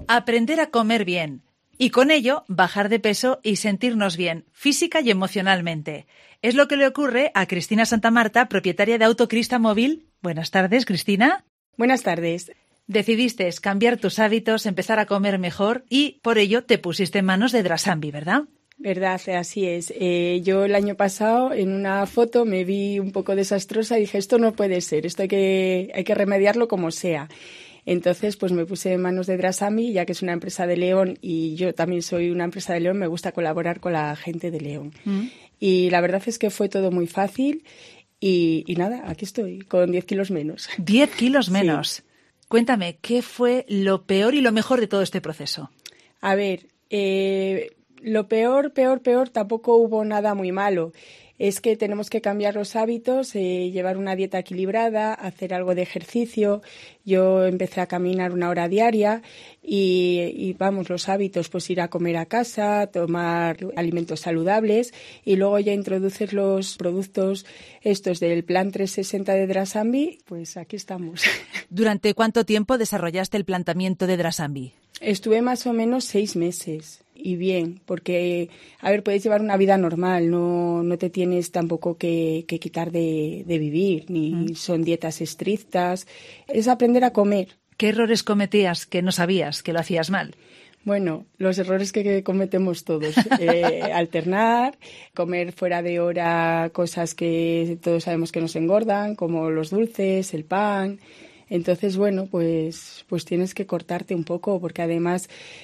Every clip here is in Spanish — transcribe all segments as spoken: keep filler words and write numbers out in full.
Aprender a comer bien y con ello bajar de peso y sentirnos bien, física y emocionalmente. Es lo que le ocurre a Cristina Santamarta, propietaria de Autocrista Móvil. Buenas tardes, Cristina. Buenas tardes. Decidiste cambiar tus hábitos, empezar a comer mejor y por ello te pusiste en manos de Drasambi, ¿verdad? Verdad, así es. Eh, yo el año pasado en una foto me vi un poco desastrosa y dije, esto no puede ser, esto hay que, hay que remediarlo como sea. Entonces, pues me puse en manos de Drasambi, ya que es una empresa de León y yo también soy una empresa de León, me gusta colaborar con la gente de León. Mm. Y la verdad es que fue todo muy fácil y, y nada, aquí estoy, con diez kilos menos. diez kilos menos. Sí. Cuéntame, ¿qué fue lo peor y lo mejor de todo este proceso? A ver, eh, lo peor, peor, peor, tampoco hubo nada muy malo. Es que tenemos que cambiar los hábitos, eh, llevar una dieta equilibrada, hacer algo de ejercicio. Yo empecé a caminar una hora diaria y, y vamos, los hábitos, pues ir a comer a casa, tomar alimentos saludables y luego ya introduces los productos estos del plan trescientos sesenta de Drasambi, pues aquí estamos. ¿Durante cuánto tiempo desarrollaste el planteamiento de Drasambi? Estuve más o menos seis meses. Y bien, porque, a ver, puedes llevar una vida normal, no, no te tienes tampoco que, que quitar de, de vivir, ni mm. son dietas estrictas, es aprender a comer. ¿Qué errores cometías que no sabías, que lo hacías mal? Bueno, los errores que cometemos todos, eh, alternar, comer fuera de hora cosas que todos sabemos que nos engordan, como los dulces, el pan. Entonces, bueno, pues, pues tienes que cortarte un poco, porque además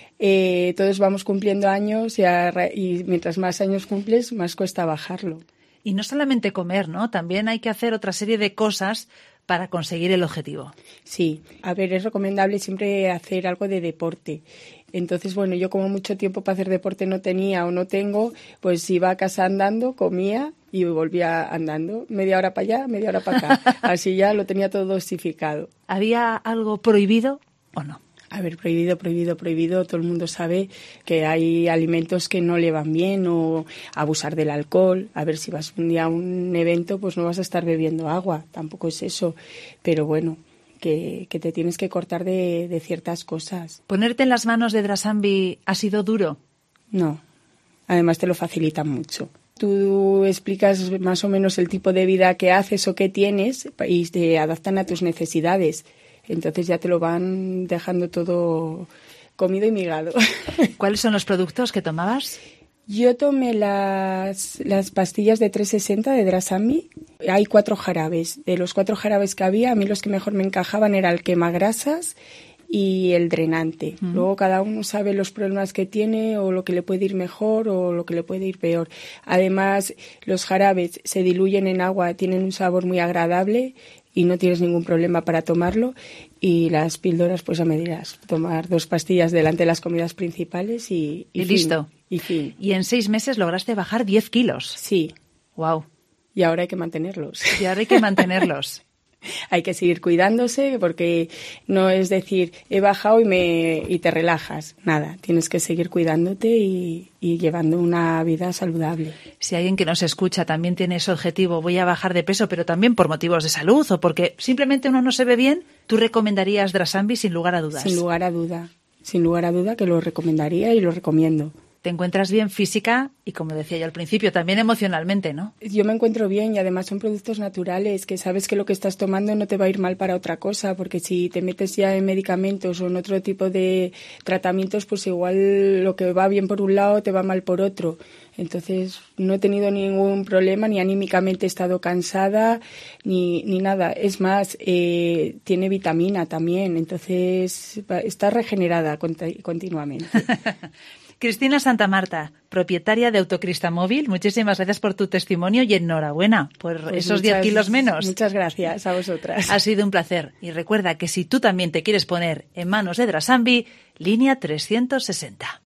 eh, todos vamos cumpliendo años y, a, y mientras más años cumples, más cuesta bajarlo. Y no solamente comer, ¿no? También hay que hacer otra serie de cosas para conseguir el objetivo. Sí, a ver, es recomendable siempre hacer algo de deporte. Entonces, bueno, yo como mucho tiempo para hacer deporte no tenía o no tengo, pues iba a casa andando, comía y volvía andando. Media hora para allá, media hora para acá. Así ya lo tenía todo dosificado. ¿Había algo prohibido o no? A ver, prohibido, prohibido, prohibido. Todo el mundo sabe que hay alimentos que no le van bien o abusar del alcohol. A ver, si vas un día a un evento, pues no vas a estar bebiendo agua. Tampoco es eso. Pero bueno, que, que te tienes que cortar de, de ciertas cosas. ¿Ponerte en las manos de Drasambi ha sido duro? No. Además te lo facilitan mucho. Tú explicas más o menos el tipo de vida que haces o que tienes y te adaptan a tus necesidades. Entonces ya te lo van dejando todo comido y migado. ¿Cuáles son los productos que tomabas? Yo tomé las, las pastillas de trescientos sesenta de Drasambi. Hay cuatro jarabes. De los cuatro jarabes que había, a mí los que mejor me encajaban era el quemagrasas y el drenante. Mm. Luego cada uno sabe los problemas que tiene o lo que le puede ir mejor o lo que le puede ir peor. Además, los jarabes se diluyen en agua, tienen un sabor muy agradable y no tienes ningún problema para tomarlo. Y las píldoras, pues ya me dirás, tomar dos pastillas delante de las comidas principales y, y, y fin, listo. Y fin. Y en seis meses lograste bajar diez kilos. Sí. Wow. Y ahora hay que mantenerlos. Y ahora hay que mantenerlos. Hay que seguir cuidándose porque no es decir, he bajado y me y te relajas. Nada, tienes que seguir cuidándote y, y llevando una vida saludable. Si alguien que nos escucha también tiene ese objetivo, voy a bajar de peso, pero también por motivos de salud o porque simplemente uno no se ve bien, ¿tú recomendarías Drasambi sin lugar a dudas? Sin lugar a duda, sin lugar a duda que lo recomendaría y lo recomiendo. Te encuentras bien física y, como decía yo al principio, también emocionalmente, ¿no? Yo me encuentro bien y además son productos naturales que sabes que lo que estás tomando no te va a ir mal para otra cosa, porque si te metes ya en medicamentos o en otro tipo de tratamientos, pues igual lo que va bien por un lado te va mal por otro. Entonces no he tenido ningún problema, ni anímicamente he estado cansada, ni, ni nada. Es más, eh, tiene vitamina también, entonces está regenerada cont- continuamente. Cristina Santamarta, propietaria de Autocrista Móvil, muchísimas gracias por tu testimonio y enhorabuena por pues esos muchas, diez kilos menos. Muchas gracias a vosotras. Ha sido un placer. Y recuerda que si tú también te quieres poner en manos de Drasambi, línea trescientos sesenta.